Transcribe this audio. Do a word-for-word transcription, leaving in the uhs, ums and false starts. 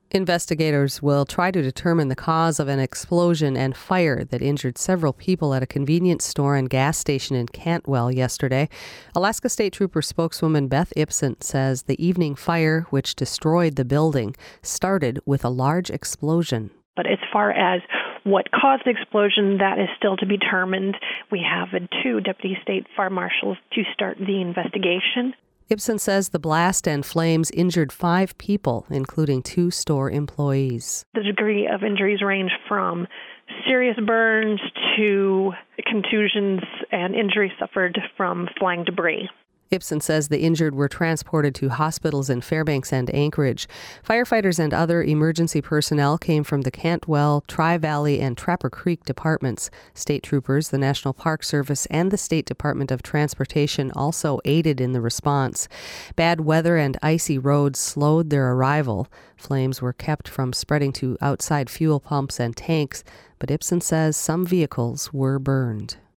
Investigators will try to determine the cause of an explosion and fire that injured several people at a convenience store and gas station in Cantwell yesterday. Alaska State Trooper spokeswoman Beth Ipsen says the evening fire, which destroyed the building, started with a large explosion. But as far as what caused the explosion, that is still to be determined. We have two deputy state fire marshals to start the investigation. Ipsen says the blast and flames injured five people, including two store employees. The degree of injuries range from serious burns to contusions and injuries suffered from flying debris. Ipsen says the injured were transported to hospitals in Fairbanks and Anchorage. Firefighters and other emergency personnel came from the Cantwell, Tri-Valley, and Trapper Creek departments. State troopers, the National Park Service, and the State Department of Transportation also aided in the response. Bad weather and icy roads slowed their arrival. Flames were kept from spreading to outside fuel pumps and tanks, but Ipsen says some vehicles were burned.